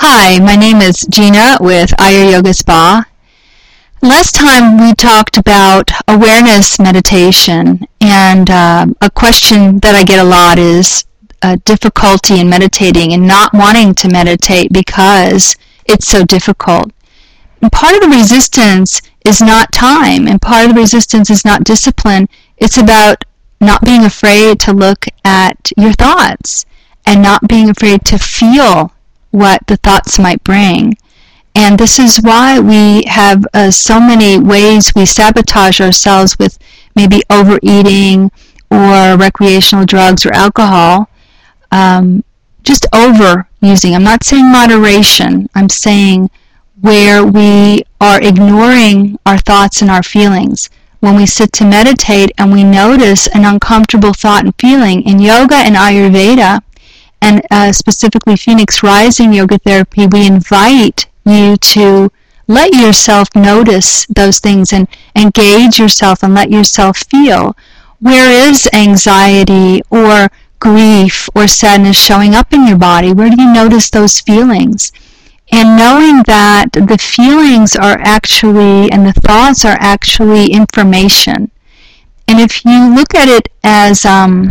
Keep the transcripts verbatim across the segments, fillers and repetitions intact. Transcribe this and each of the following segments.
Hi, my name is Gina with Ayur Yoga Spa. Last time we talked about awareness meditation, and uh, a question that I get a lot is uh, difficulty in meditating and not wanting to meditate because it's so difficult. And part of the resistance is not time, and part of the resistance is not discipline. It's about not being afraid to look at your thoughts and not being afraid to feel what the thoughts might bring. And this is why we have uh, so many ways we sabotage ourselves with maybe overeating or recreational drugs or alcohol, um, just overusing. I'm not saying moderation. I'm saying where we are ignoring our thoughts and our feelings. When we sit to meditate and we notice an uncomfortable thought and feeling, in yoga and Ayurveda, and uh, specifically Phoenix Rising Yoga Therapy, we invite you to let yourself notice those things and engage yourself and let yourself feel. Where is anxiety or grief or sadness showing up in your body? Where do you notice those feelings? And knowing that the feelings are actually, and the thoughts are actually information. And if you look at it as um,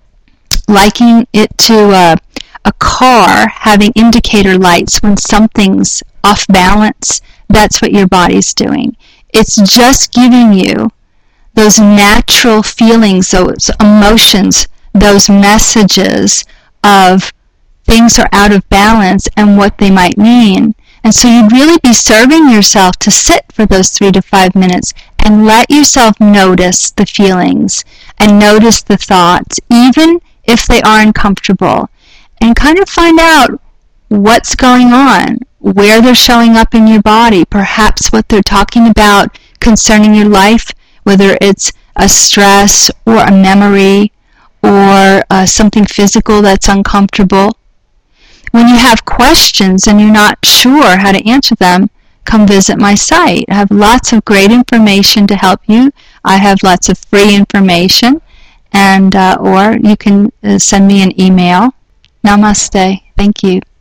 liking it to a, a car having indicator lights when something's off balance, that's what your body's doing. It's just giving you those natural feelings, those emotions, those messages of things are out of balance and what they might mean. And so you'd really be serving yourself to sit for those three to five minutes and let yourself notice the feelings and notice the thoughts, even if they are uncomfortable, and kind of find out what's going on, where they're showing up in your body, perhaps what they're talking about concerning your life, whether it's a stress or a memory or uh, something physical that's uncomfortable. When you have questions and you're not sure how to answer them, come visit my site. I have lots of great information to help you. I have lots of free information, and uh, or you can uh, send me an email. Namaste. Thank you.